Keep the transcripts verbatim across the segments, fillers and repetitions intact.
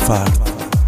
فرد.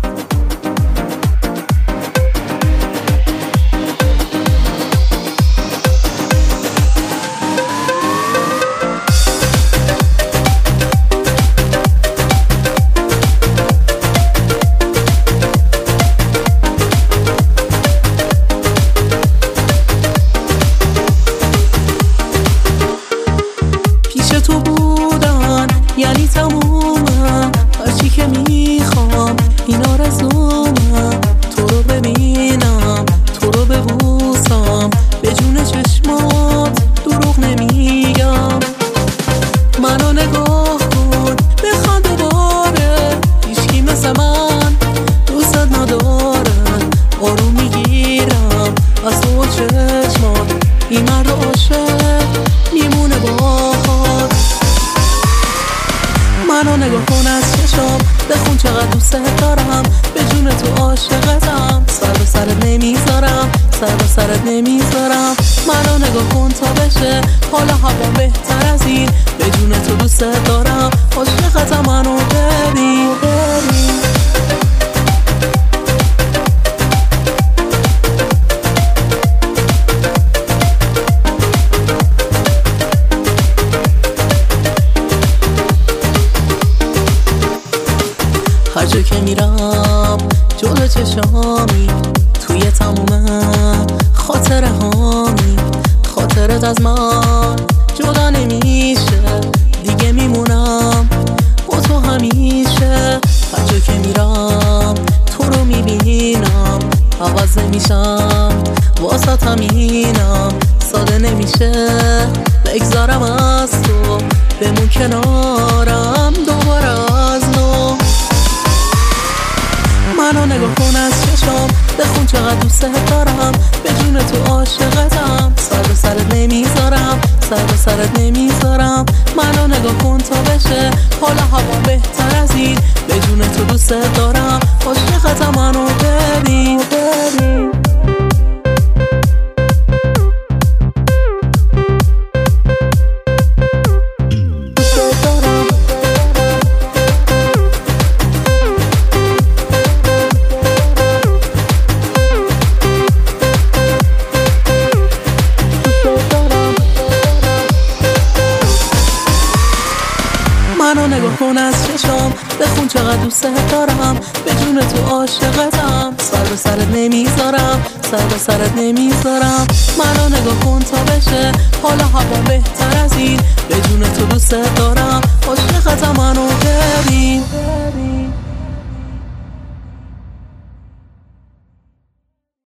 تو بودن یعنی تمومم، هرچی که میخوام این آرزومم. تو رو ببینم، تو رو ببوسم، به جون چشمات دروغ نمیگم. منو نگاه کن بخند دوباره، هیچکی مثل من دوست نداره. آروم میگیرم از تو چشمات، این مرد عاشق میمونه باهات. منو نگاه کن از چشم، بخون چقدر دوست دارم، به جون تو عاشقتم. سر به سرت نمیذارم، سر به سرت نمیذارم. منو نگاه کن تا بشه حالا هوا بهتر از این، به جون تو دوست دارم، عاشقتم. منو ببین ببین هر جا که میرم جلو چشامی، توی تموم خاطره هامی. خاطرت از من جدا نمیشه، دیگه میمونم با تو همیشه. هر جا که میرم تو رو میبینم، عوض نمیشم واسه همینم. ساده نمیشه بگذارم از تو، بمون کنارم دوباره از نو. منو نگاه کن از چشم، بخون چقدر دوست دارم، به جون تو عاشقتم. سر به سرت نمیذارم، سر به سرت نمیذارم. منو نگاه کن تا بشه حالا هوا بهتر از این، به جون تو دوست دارم، عاشقتم. منو ببین ببین منو نگاه کن از چشم، بخون چقدر دوست دارم، به جون تو عاشقتم. سر به سرت نمیذارم، سر به سرت نمیذارم. منو نگاه کن تا بشه حالا هوا بهتر از این، به جون تو